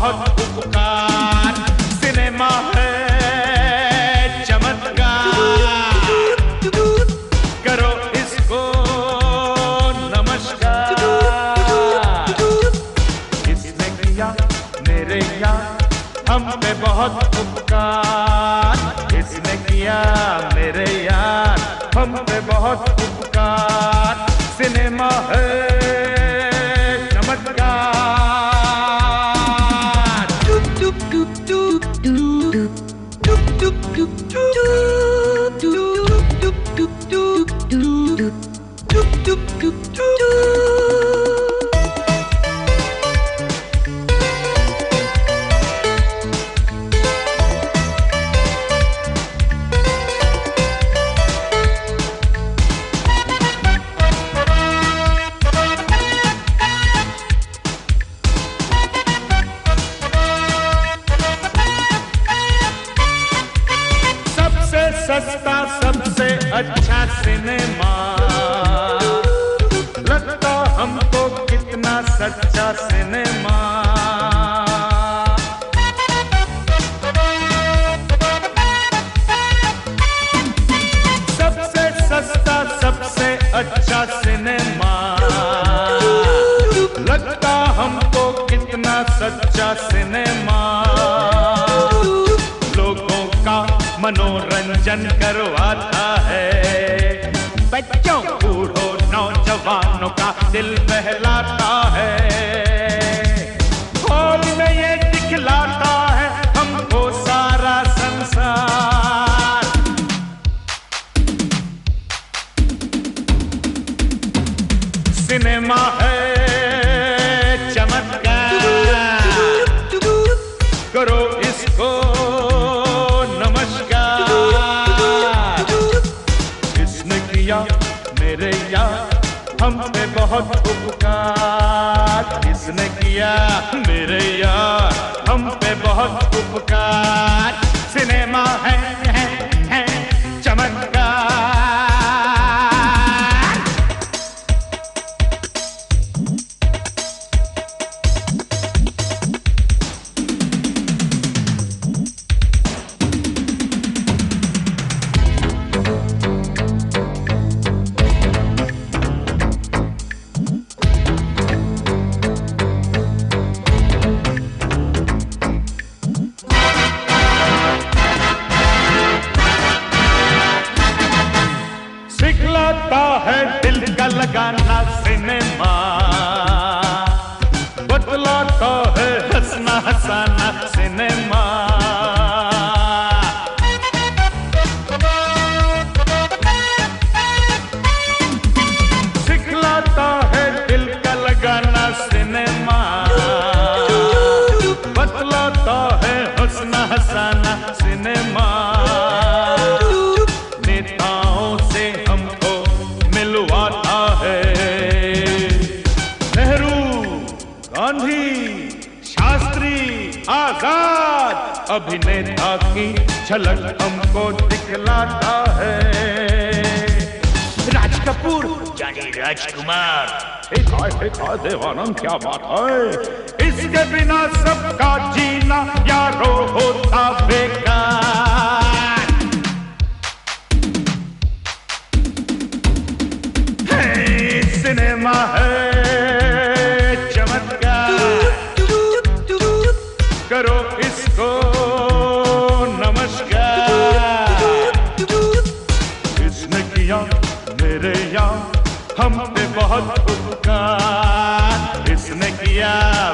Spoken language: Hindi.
बहुत उपकार। सिनेमा है चमत्कार, करो इसको नमस्कार। इसने किया मेरे यार हम पे बहुत उपकार। इसने किया मेरे यार हम पे बहुत उपकार। सिनेमा है सस्ता सबसे अच्छा सिनेमा, लगता हमको कितना सच्चा सिनेमा। सबसे सस्ता सबसे अच्छा सिनेमा, लगता हमको कितना सच्चा सिनेमा। लोगों का मनोरंजन करवाता है, बच्चों बूढ़ों नौजवानों का दिल बहलाता है। हॉल में ये दिखलाता है हमको सारा संसार। सिनेमा है चमत्कार, करो इसको मेरे यार हम पे बहुत उपकार। इसने किया मेरे यार हम पे बहुत उपकार। सिनेमा है चमत्कार। सिखलाता है दिल का लगाना सिनेमा, बतलाता है हंसना हंसाना सिनेमा। सिखलाता है दिल का लगाना सिनेमा, बतलाता है हंसना हंसाना सिनेमा। नेताओं से हमको मिलवाता है, नेहरू, गांधी, शास्त्री, आजाद अभिनेता की झलक हमको दिखलाता है। राज कपूर यानी राजकुमार, एक देवानंद क्या बात है। इसके बिना सबका जीना यारो होता बेकार। सिनेमा है चमत्कार, करो इसको नमस्कार। इसने किया मेरे यार हम पे बहुत उपकार। इसने किया